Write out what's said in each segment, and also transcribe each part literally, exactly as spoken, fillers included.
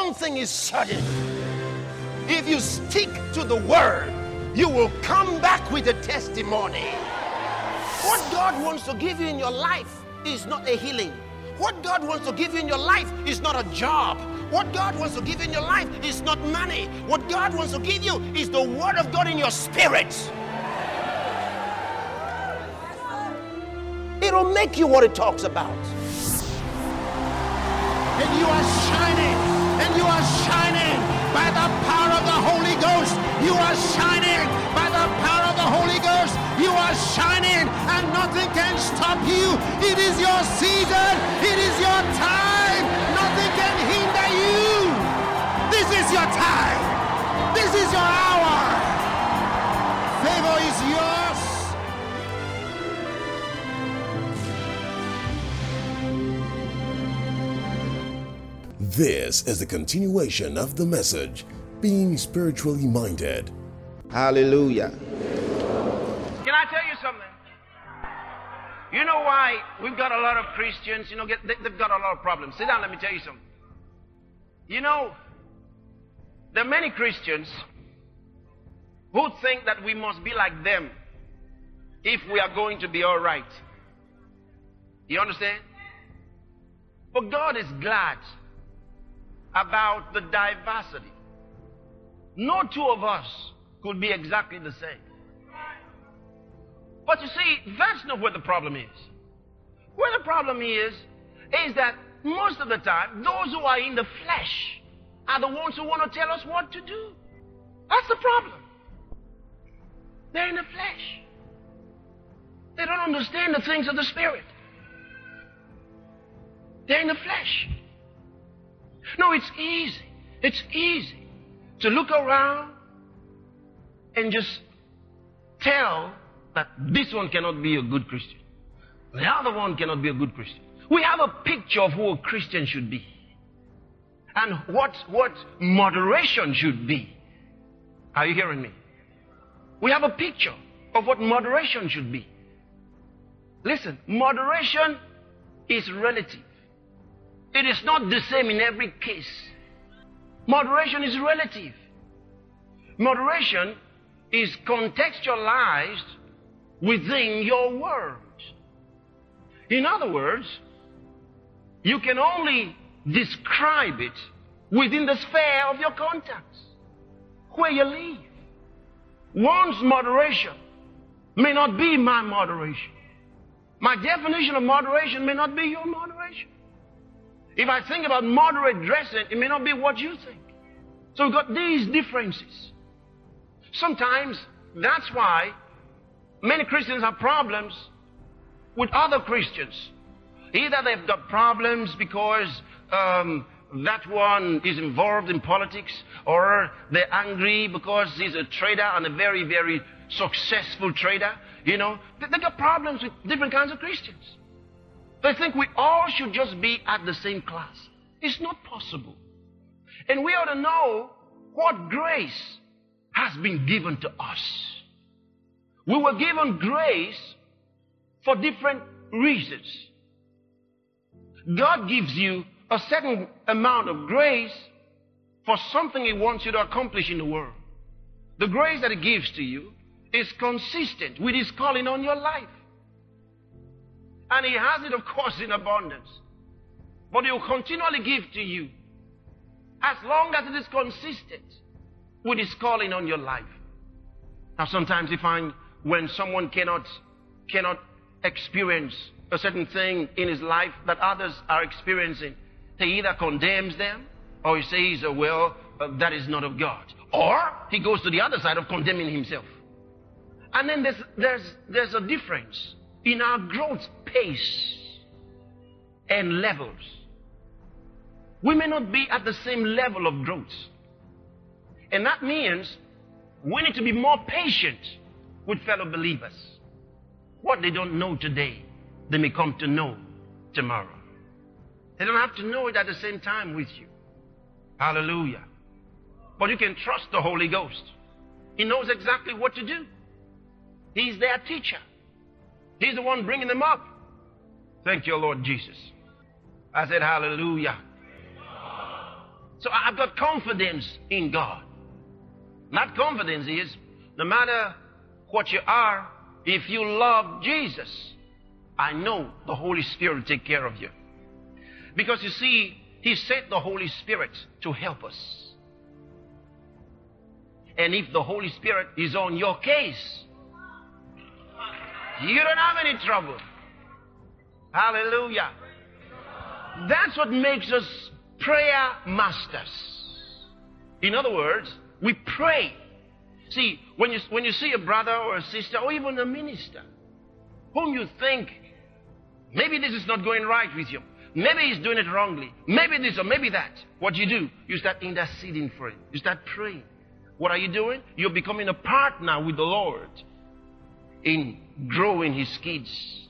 one thing is certain. If you stick to the word, you will come back with a testimony. What God wants to give you in your life is not a healing. What God wants to give you in your life is not a job. What God wants to give you in your life is not money. What God wants to give you is the word of God in your spirit. It'll make you what it talks about. And you are shining, and you are shining by the power of the Holy Ghost. You are shining by the power of the Holy Ghost. You are shining, and nothing can stop you. It is your season. It is your time. Nothing can hinder you. This is your time. This is your hour. Favor is yours. This is the continuation of the message, Being Spiritually Minded. Hallelujah. Can I tell you something? You know why we've got a lot of Christians, you know, get, they, they've got a lot of problems. Sit down, let me tell you something. You know, there are many Christians who think that we must be like them if we are going to be all right. You understand? But God is glad about the diversity. No two of us could be exactly the same. But you see, that's not where the problem is. Where the problem is, is that most of the time, those who are in the flesh are the ones who want to tell us what to do. That's the problem. They're in the flesh. They don't understand the things of the Spirit. They're in the flesh. No, it's easy. It's easy to look around and just tell that this one cannot be a good Christian. The other one cannot be a good Christian. We have a picture of who a Christian should be. And what, what moderation should be. Are you hearing me? We have a picture of what moderation should be. Listen, moderation is relative. It is not the same in every case. Moderation is relative. Moderation is contextualized within your words. In other words, you can only describe it within the sphere of your contacts, where you live. One's moderation may not be my moderation. My definition of moderation may not be your moderation. If I think about moderate dressing, it may not be what you think. So we've got these differences. Sometimes that's why many Christians have problems with other Christians. Either they've got problems because um, that one is involved in politics, or they're angry because he's a trader and a very, very successful trader. You know, they, they got problems with different kinds of Christians. They think we all should just be at the same class. It's not possible. And we ought to know what grace has been given to us. We were given grace for different reasons. God gives you a certain amount of grace for something He wants you to accomplish in the world. The grace that He gives to you is consistent with His calling on your life. And He has it, of course, in abundance. But He will continually give to you as long as it is consistent with His calling on your life. Now, sometimes you find when someone cannot, cannot experience a certain thing in his life that others are experiencing, he either condemns them, or he says, oh, well, uh, that is not of God. Or he goes to the other side of condemning himself. And then there's, there's, there's a difference in our growth pace and levels. We may not be at the same level of growth. And that means we need to be more patient with fellow believers. What they don't know today, they may come to know tomorrow. They don't have to know it at the same time with you. Hallelujah. But you can trust the Holy Ghost. He knows exactly what to do. He's their teacher. He's the one bringing them up. Thank you, Lord Jesus. I said hallelujah. So I've got confidence in God. That confidence is, no matter what you are, if you love Jesus, I know the Holy Spirit will take care of you. Because you see, He sent the Holy Spirit to help us. And if the Holy Spirit is on your case, you don't have any trouble. Hallelujah. That's what makes us prayer masters. In other words, we pray. See, when you, when you see a brother or a sister or even a minister whom you think, maybe this is not going right with you, maybe he's doing it wrongly, maybe this or maybe that, what you do, you start interceding for him. You start praying. What are you doing? You're becoming a partner with the Lord in growing His kids.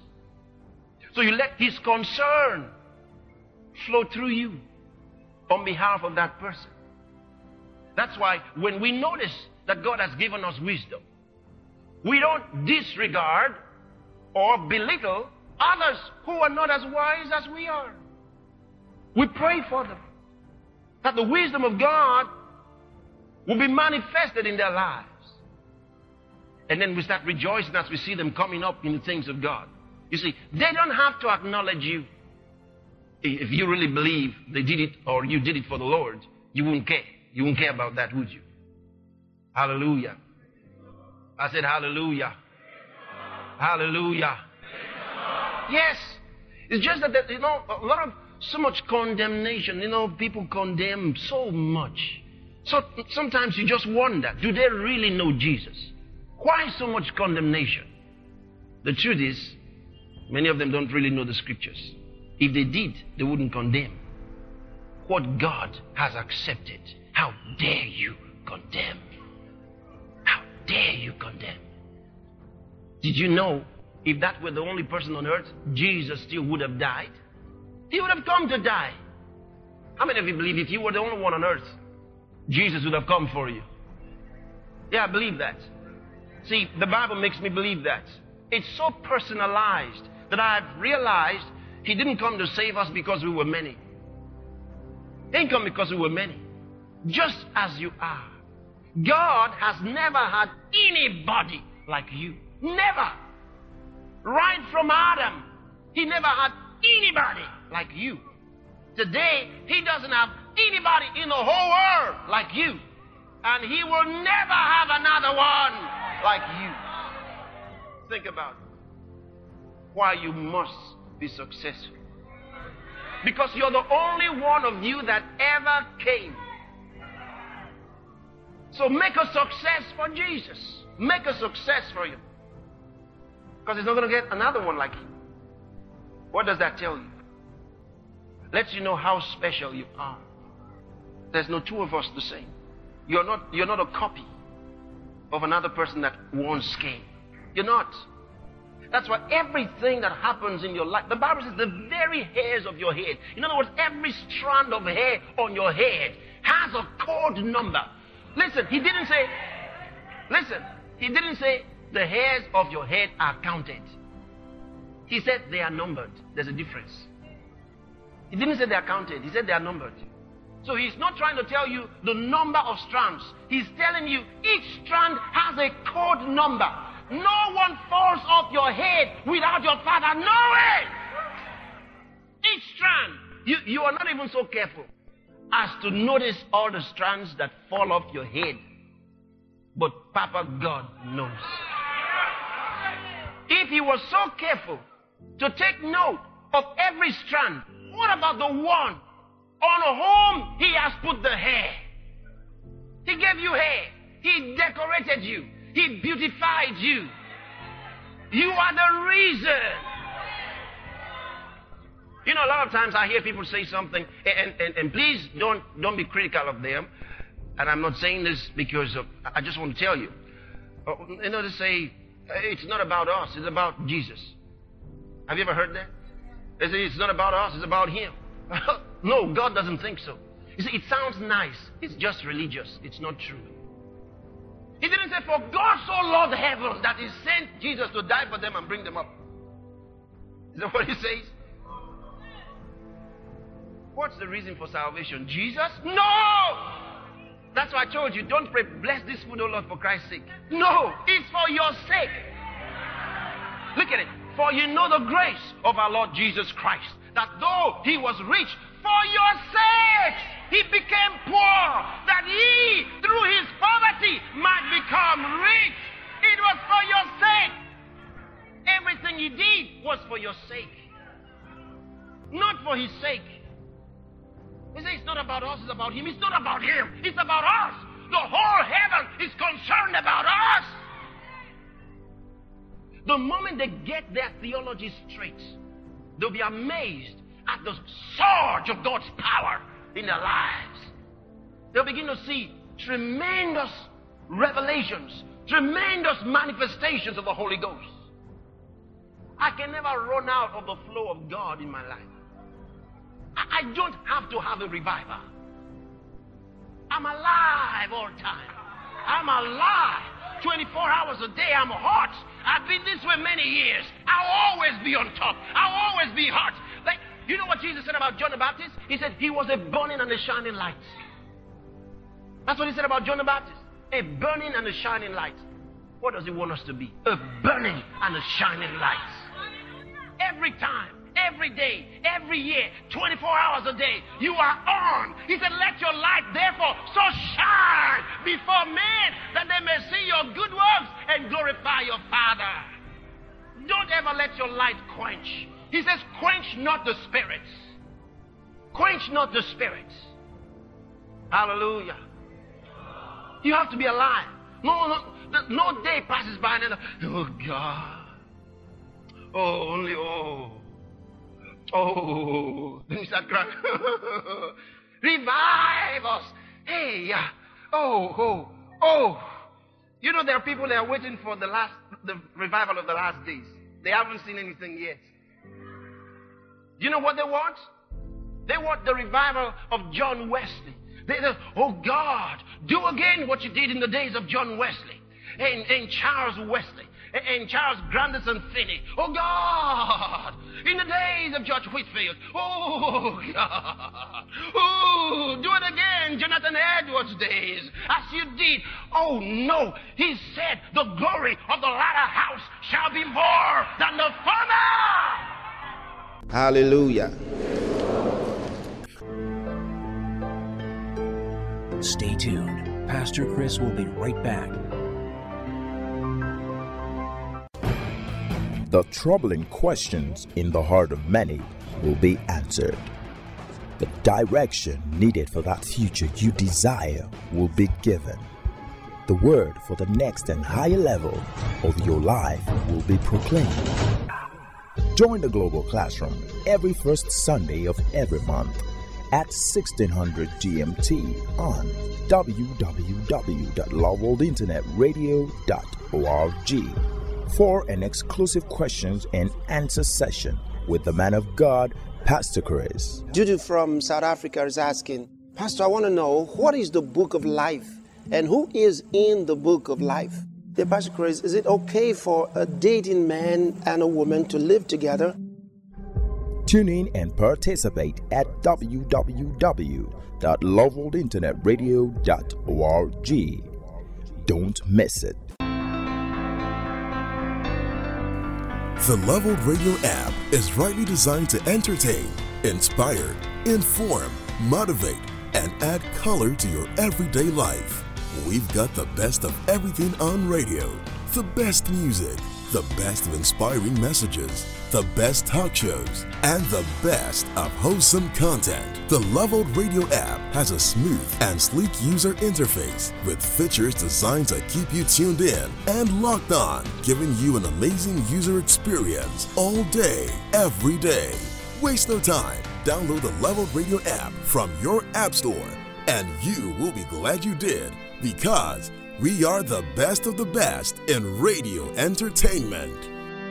So you let His concern flow through you on behalf of that person. That's why when we notice that God has given us wisdom, we don't disregard or belittle others who are not as wise as we are. We pray for them, that the wisdom of God will be manifested in their lives. And then we start rejoicing as we see them coming up in the things of God. You see, they don't have to acknowledge you. If you really believe they did it or you did it for the Lord, you wouldn't care. You wouldn't care about that, would you? Hallelujah. I said hallelujah. Hallelujah. Yes. It's just that, you know, a lot of, so much condemnation. You know, people condemn so much. So sometimes you just wonder, do they really know Jesus? Why so much condemnation? The truth is, many of them don't really know the scriptures. If they did, they wouldn't condemn what God has accepted. How dare you condemn? How dare you condemn? Did you know if that were the only person on earth, Jesus still would have died? He would have come to die. How many of you believe if you were the only one on earth, Jesus would have come for you? Yeah, I believe that. See, the Bible makes me believe that. It's so personalized that I've realized He didn't come to save us because we were many. He didn't come because we were many. Just as you are. God has never had anybody like you. Never. Right from Adam, He never had anybody like you. Today, He doesn't have anybody in the whole world like you. And He will never have another one like you. Think about it. Why you must be successful. Because you're the only one of you that ever came. So make a success for Jesus. Make a success for you. Because He's not going to get another one like you. What does that tell you? Lets you know how special you are. There's no two of us the same. You're not, you're not a copy of another person that once came. You're not. That's why everything that happens in your life, the Bible says the very hairs of your head. In other words, every strand of hair on your head has a code number. Listen, He didn't say, listen, He didn't say the hairs of your head are counted. He said they are numbered. There's a difference. He didn't say they are counted. He said they are numbered. So He's not trying to tell you the number of strands. He's telling you each strand has a code number. No one falls off your head without your Father knowing. Each strand. You, you are not even so careful as to notice all the strands that fall off your head. But Papa God knows. If He was so careful to take note of every strand, what about the one on whom He has put the hair? He gave you hair. He decorated you. He beautified you. You are the reason. You know, a lot of times I hear people say something, and, and, and please don't, don't be critical of them. And I'm not saying this because of, I just want to tell you. You know, to say, it's not about us, it's about Jesus. Have you ever heard that? They say, it's not about us, it's about Him. No, God doesn't think so. You see, it sounds nice. It's just religious. It's not true. He didn't say, for God so loved heaven that He sent Jesus to die for them and bring them up. Is that what He says? What's the reason for salvation? Jesus? No! That's why I told you, don't pray, bless this food, O Lord, for Christ's sake. No, it's for your sake. Look at it. For you know the grace of our Lord Jesus Christ, that though he was rich, for your sake he became poor, that ye, through his poverty, might become rich. It was for your sake. Everything he did was for your sake, not for his sake. He says it's not about us, it's about him. It's not about him, it's about us. The whole heaven is concerned about us. The moment they get their theology straight, they'll be amazed at the surge of God's power in their lives. They'll begin to see tremendous revelations, tremendous manifestations of the Holy Ghost. I can never run out of the flow of God in my life. I don't have to have a revival. I'm alive all the time. I'm alive. twenty-four hours a day, I'm hot. I've been this way many years. I'll always be on top. I'll always be hot. Like, you know what Jesus said about John the Baptist? He said he was a burning and a shining light. That's what he said about John the Baptist. A burning and a shining light. What does he want us to be? A burning and a shining light. Every time. Every day, every year, twenty-four hours a day, you are on. He said, let your light therefore so shine before men that they may see your good works and glorify your Father. Don't ever let your light quench. He says, quench not the spirits. Quench not the spirits. Hallelujah. You have to be alive. No, no, no day passes by and then, oh God. Oh, only, oh. Oh, then you start crying. Revive us. Hey, uh, oh, oh, oh. You know there are people that are waiting for the last, the revival of the last days. They haven't seen anything yet. Do you know what they want? They want the revival of John Wesley. They say, oh God, do again what you did in the days of John Wesley and, and Charles Wesley. And Charles Grandison Finney. Oh God, in the days of George Whitfield. Oh God, oh, do it again, Jonathan Edwards' days, as you did. Oh no, he said the glory of the latter house shall be more than the former. Hallelujah. Stay tuned. Pastor Chris will be right back. The troubling questions in the heart of many will be answered. The direction needed for that future you desire will be given. The word for the next and higher level of your life will be proclaimed. Join the Global Classroom every first Sunday of every month at sixteen hundred G M T on w w w dot love world internet radio dot org. For an exclusive questions and answer session with the man of God, Pastor Chris. Judy from South Africa is asking, Pastor, I want to know, what is the book of life and who is in the book of life? Dear Pastor Chris, is it okay for a dating man and a woman to live together? Tune in and participate at w w w dot love world internet radio dot org. Don't miss it. The Leveled Radio app is rightly designed to entertain, inspire, inform, motivate, and add color to your everyday life. We've got the best of everything on radio, the best music, the best of inspiring messages, the best talk shows, and the best of wholesome content. The Leveled Radio app has a smooth and sleek user interface with features designed to keep you tuned in and locked on, giving you an amazing user experience all day, every day. Waste no time. Download the Leveled Radio app from your app store, and you will be glad you did, because we are the best of the best in radio entertainment.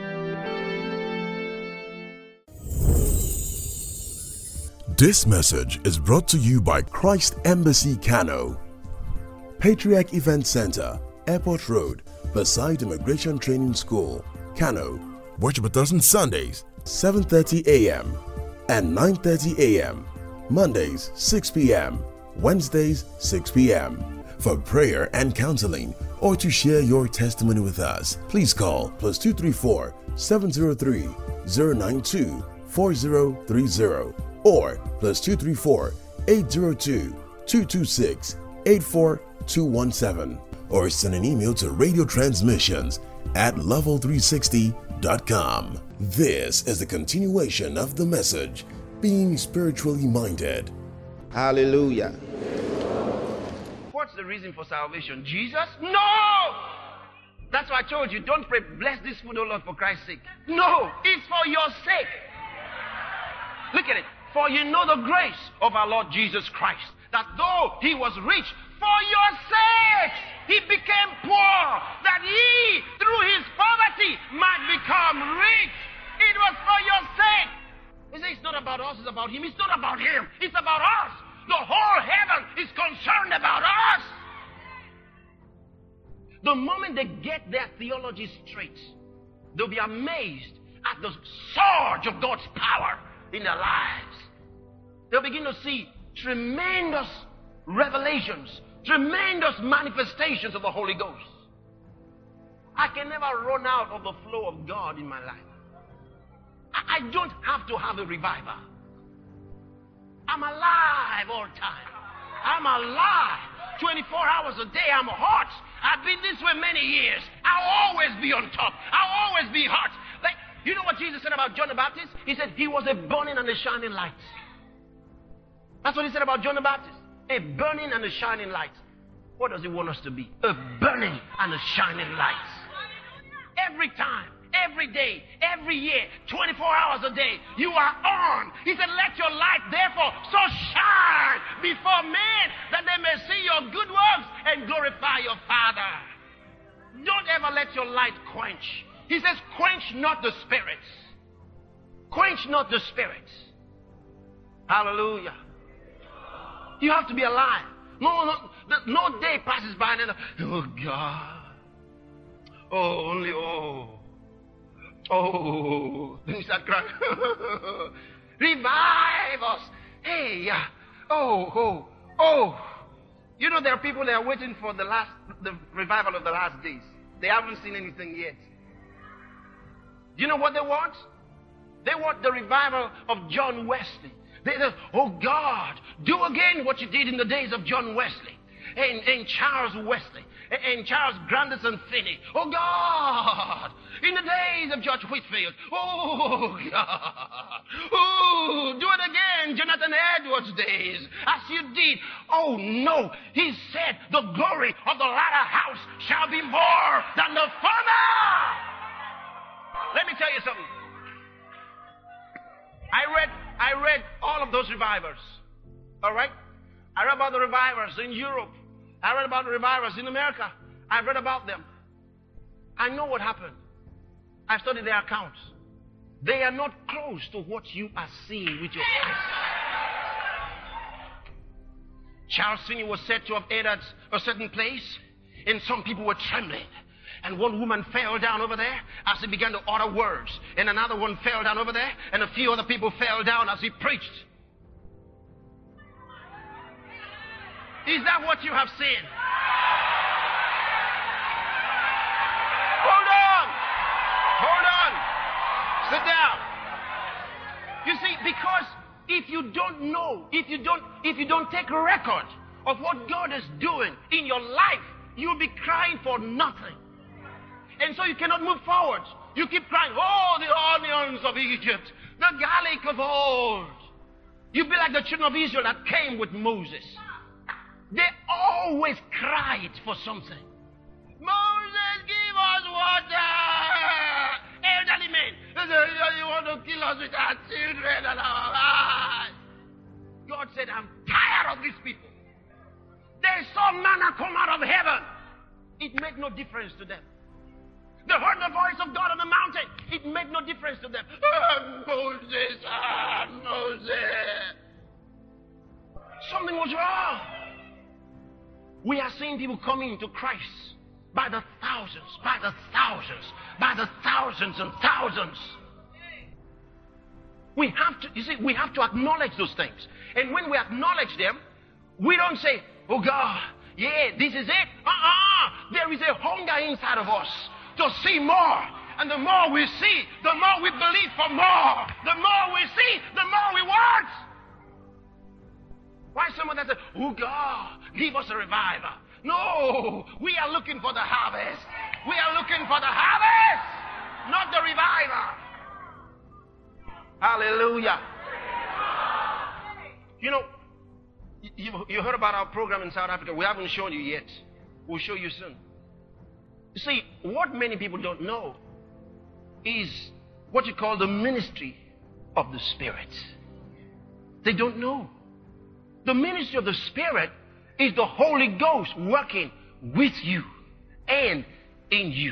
This message is brought to you by Christ Embassy Kano, Patriarch Event Center, Airport Road, beside Immigration Training School, Kano. Worship with us on Sundays, seven thirty a.m. and nine thirty a.m. Mondays, six p.m. Wednesdays, six p.m. For prayer and counseling or to share your testimony with us, please call plus two three four, seven zero three, zero nine two, four zero three zero or plus two three four, eight zero two, two two six, eight four two one seven or send an email to radio transmissions at level three sixty dot com. This is the continuation of the message, Being Spiritually Minded. Hallelujah. What's the reason for salvation? Jesus? No! That's why I told you, don't pray, bless this food, O Lord, for Christ's sake. No, it's for your sake. Look at it. For you know the grace of our Lord Jesus Christ, that though he was rich, for your sake he became poor, that ye, through his poverty, might become rich. It was for your sake. He says it's not about us, it's about him. It's not about him, it's about us. The whole heaven is concerned about us. The moment they get their theology straight, they'll be amazed at the surge of God's power in their lives. They'll begin to see tremendous revelations, tremendous manifestations of the Holy Ghost. I can never run out of the flow of God in my life. I, I don't have to have a revival. I'm alive all the time. I'm alive. twenty-four hours a day, I'm hot. I've been this way many years. I'll always be on top. I'll always be hot. Like, you know what Jesus said about John the Baptist? He said he was a burning and a shining light. That's what he said about John the Baptist. A burning and a shining light. What does he want us to be? A burning and a shining light. Every time, every day, every year, twenty-four hours a day, you are on. He said, let your light therefore so shine before men that they may see your good works and glorify your Father. Don't ever let your light quench. He says, quench not the spirits. Quench not the spirits. Hallelujah. You have to be alive. No, no, no day passes by and then, oh God. Oh, only, oh. Oh, then you start crying. Revive us. Hey, yeah. Oh, oh, oh. You know, there are people that are waiting for the last, the revival of the last days. They haven't seen anything yet. Do you know what they want? They want the revival of John Wesley. They say, oh God, do again what you did in the days of John Wesley and, and Charles Wesley and, and Charles Grandison Finney. Oh God, in the days of George Whitfield. Oh God, oh, do it again, Jonathan Edwards' days, as you did. Oh no, he said the glory of the latter house shall be more than the former. Let me tell you something. I read I read all of those revivers. All right? I read about the revivers in Europe. I read about the revivers in America. I read about them. I know what happened. I studied their accounts. They are not close to what you are seeing with your eyes. Charles Finney was said to have entered a certain place, and some people were trembling. And one woman fell down over there as he began to utter words. And another one fell down over there. And a few other people fell down as he preached. Is that what you have seen? Hold on. Hold on. Sit down. You see, because if you don't know, if you don't, if you don't take a record of what God is doing in your life, you'll be crying for nothing. And so you cannot move forward. You keep crying, oh, the onions of Egypt, the garlic of old. You be like the children of Israel that came with Moses. They always cried for something. Moses, give us water. Elderly men, you want to kill us with our children and our lives. God said, I'm tired of these people. They saw manna come out of heaven. It made no difference to them. They heard the voice of God on the mountain. It made no difference to them. Ah, Moses, ah, Moses. Something was wrong. We are seeing people coming to Christ by the thousands, by the thousands, by the thousands and thousands. We have to, you see, we have to acknowledge those things. And when we acknowledge them, we don't say, oh God, yeah, this is it. Uh-uh. There is a hunger inside of us to see more. And the more we see, the more we believe for more. The more we see, the more we want. Why someone that says, oh God, give us a revival? No, we are looking for the harvest. We are looking for the harvest, not the revival. Hallelujah. You know, you, you heard about our program in South Africa. We haven't shown you yet. We'll show you soon. You see, what many people don't know is what you call the ministry of the Spirit. They don't know. The ministry of the Spirit is the Holy Ghost working with you and in you.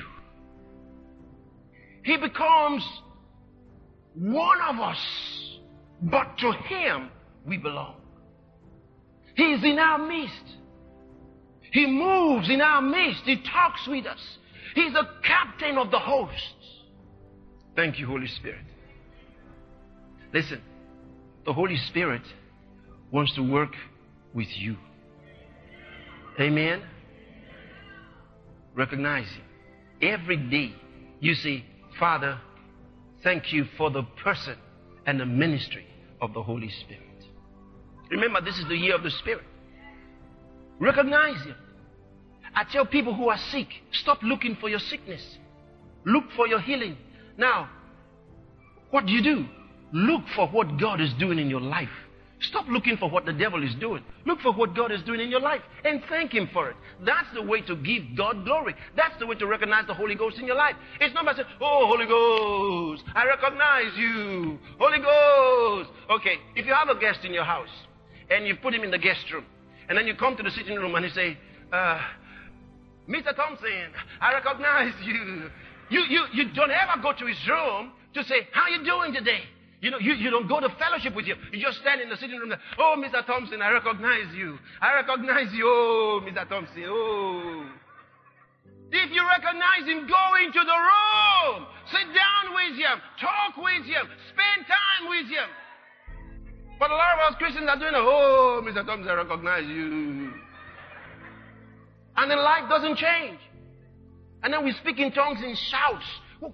He becomes one of us, but to Him we belong. He is in our midst. He moves in our midst. He talks with us. He's the captain of the hosts. Thank you, Holy Spirit. Listen, the Holy Spirit wants to work with you. Amen? Recognize Him. Every day you say, Father, thank you for the person and the ministry of the Holy Spirit. Remember, this is the year of the Spirit. Recognize Him. I tell people who are sick, stop looking for your sickness. Look for your healing. Now, what do you do? Look for what God is doing in your life. Stop looking for what the devil is doing. Look for what God is doing in your life and thank Him for it. That's the way to give God glory. That's the way to recognize the Holy Ghost in your life. It's not by saying, oh, Holy Ghost, I recognize you. Holy Ghost. Okay, if you have a guest in your house and you put him in the guest room and then you come to the sitting room and you say, uh, Mister Thompson, I recognize you. You, you. you don't ever go to his room to say, how you doing today? You know, you, you don't go to fellowship with him. You just stand in the sitting room. Oh, Mister Thompson, I recognize you. I recognize you. Oh, Mister Thompson. Oh. If you recognize him, go into the room. Sit down with him. Talk with him. Spend time with him. But a lot of us Christians are doing, oh, Mister Thompson, I recognize you. And then life doesn't change. And then we speak in tongues and shouts. We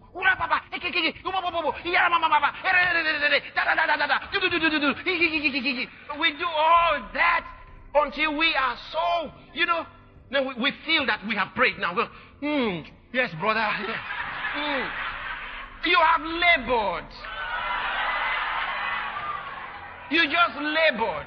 do all that until we are so, you know, then we, we feel that we have prayed now. Hmm, yes, brother. Hmm. You have labored. You just labored.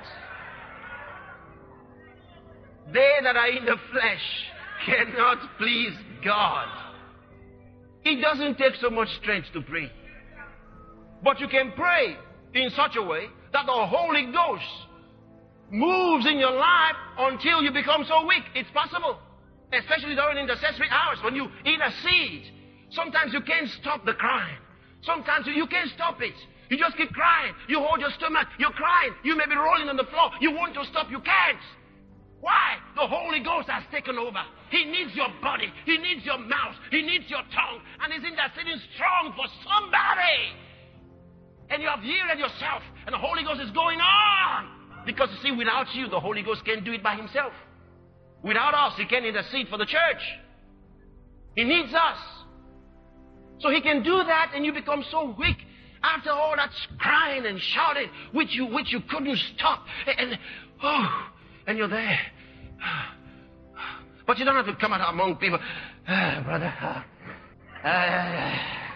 They that are in the flesh cannot please God. It doesn't take so much strength to pray. But you can pray in such a way that the Holy Ghost moves in your life until you become so weak. It's possible. Especially during intercessory hours when you intercede. Sometimes you can't stop the crying. Sometimes you, you can't stop it. You just keep crying. You hold your stomach. You're crying. You may be rolling on the floor. You want to stop. You can't. Why? The Holy Ghost has taken over. He needs your body. He needs your mouth. He needs your tongue. And He's interceding strong for somebody. And you have yielded yourself. And the Holy Ghost is going on. Because you see, without you, the Holy Ghost can't do it by Himself. Without us, He can't intercede for the church. He needs us. So He can do that and you become so weak. After all that crying and shouting, which you, which you couldn't stop. And, oh... And you're there. But you don't have to come out among people. Ah, brother. Ah.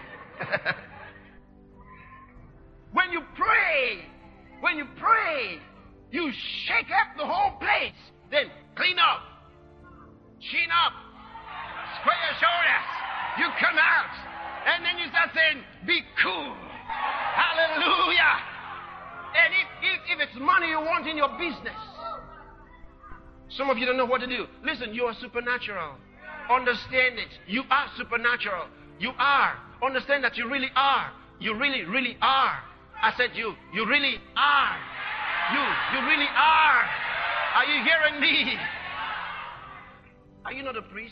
When you pray, when you pray, you shake up the whole place. Then clean up. Chin up. Square your shoulders. You come out. And then you start saying, be cool. Hallelujah. And if, if, if it's money you want in your business, some of you don't know what to do. Listen, you are supernatural. Understand it. You are supernatural. You are. Understand that you really are. You really, really are. I said you. You really are. You. You really are. Are you hearing me? Are you not a priest?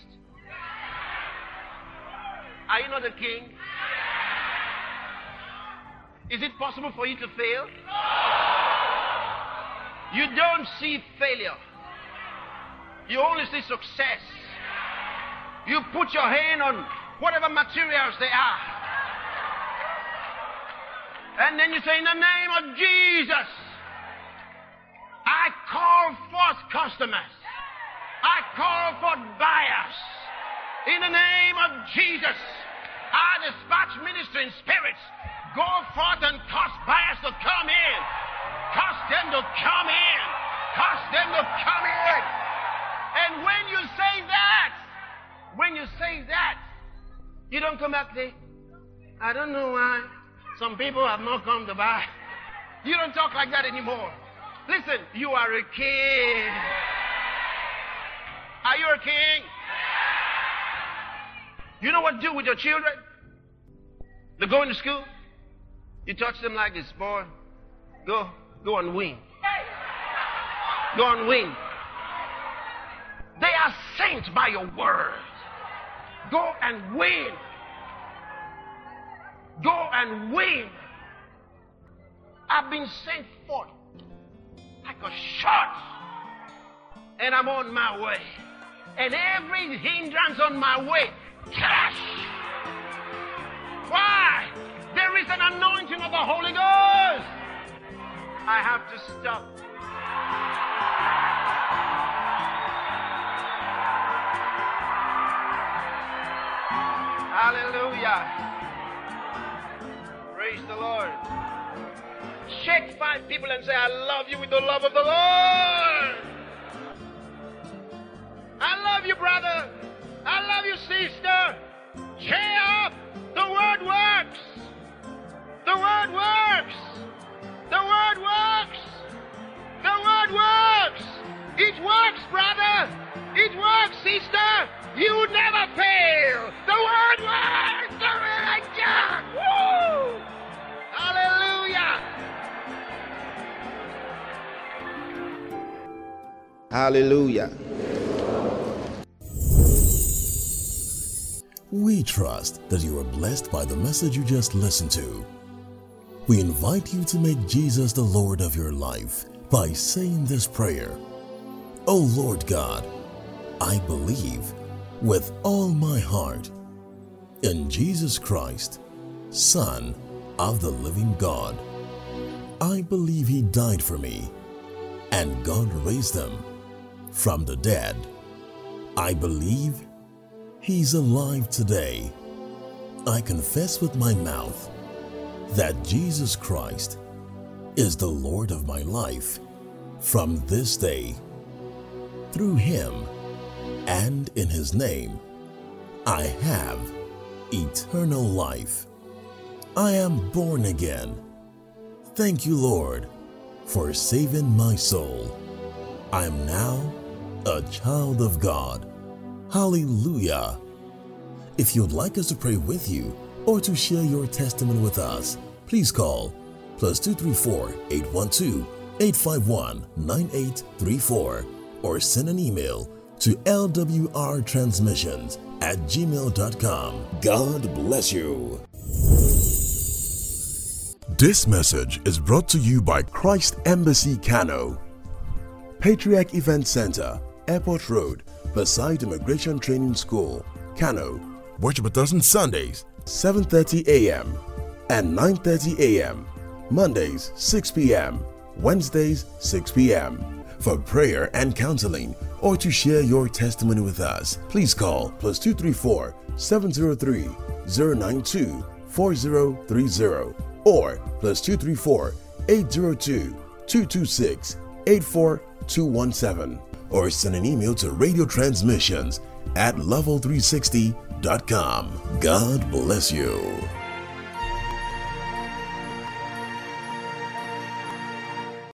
Are you not a king? Is it possible for you to fail? You don't see failure. You only see success. You put your hand on whatever materials they are. And then you say, in the name of Jesus, I call forth customers. I call forth buyers. In the name of Jesus, I dispatch ministering spirits. Go forth and cause buyers to come in. Cause them to come in. Cause them to come in. And when you say that, when you say that, you don't come back there. I don't know why some people have not come to buy. You don't talk like that anymore. Listen, you are a king. Are you a king? You know what to do with your children? They're going to school. You touch them like this, boy. Go, go and win. Go and win. They are sent by your word. Go and win. Go and win. I've been sent forth like a shot, and I'm on my way. And every hindrance on my way, crash. Why? There is an anointing of the Holy Ghost. I have to stop. Hallelujah. Praise the Lord. Shake five people and say, I love you with the love of the Lord. I love you, brother. I love you, sister. Cheer up. The word works. The word works. The word works. The word works. It works, brother. It works, sister. You never fail. The word works. The word works. Woo! Hallelujah. Hallelujah. We trust that you are blessed by the message you just listened to. We invite you to make Jesus the Lord of your life by saying this prayer. O Lord God, I believe with all my heart in Jesus Christ, Son of the living God. I believe He died for me and God raised Him from the dead. I believe He's alive today. I confess with my mouth that Jesus Christ is the Lord of my life from this day. Through Him and in His name, I have eternal life. I am born again. Thank you, Lord, for saving my soul. I am now a child of God. Hallelujah. If you'd like us to pray with you or to share your testimony with us, please call plus two three four, eight one two, eight five one, nine eight three four or send an email to l w r transmissions at gmail dot com. God bless you. This message is brought to you by Christ Embassy Kano, Patriarch Event Center, Airport Road, beside Immigration Training School, Kano. Worship with us on Sundays, seven thirty a m and nine thirty a m Mondays, six p m Wednesdays, six p m For prayer and counseling or to share your testimony with us, please call plus two three four, seven zero three, zero nine two, four zero three zero or plus two three four, eight zero two, two two six, eight four two one seven or send an email to radio transmissions at level three sixty dot com. God bless you.